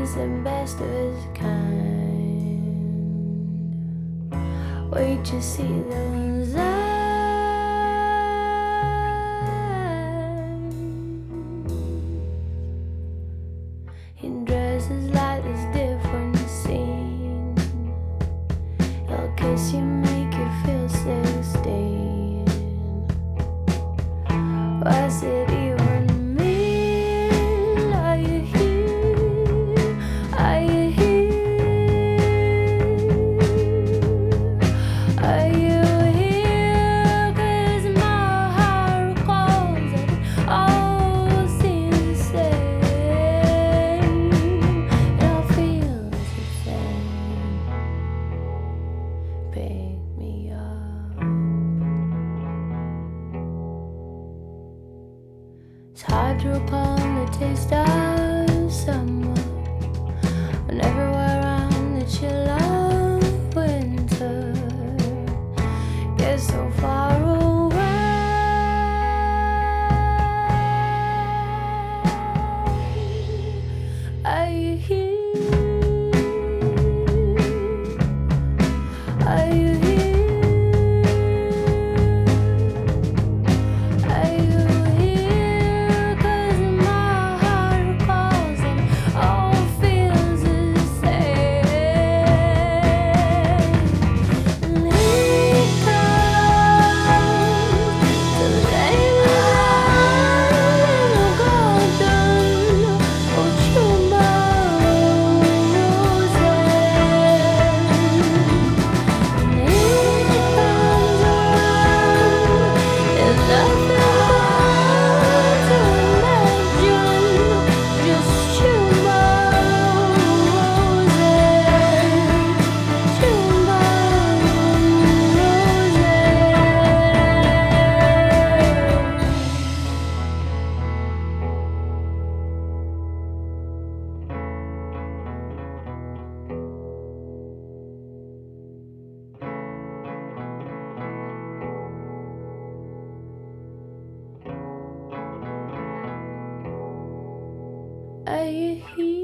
is the best of his kind. Wait to see the ones he dresses like this different scene. He'll kiss you, make you feel 16. What's it even mean? Are you here? Are you here? Are you here? 'Cause my heart recalls it all seems the same. It all feels the same. Pick me up. It's hard to recall the taste of summer when everywhere around the chill of winter gets so far away. Are you here? Are you here? Are you here? 'Cause my heart recalls and all feels the same. And he comes to lay me down in the garden of Chumba Roses. And he comes around, there's nothing more to imagine, just Chumba Roses, Chumba Roses. Are you here?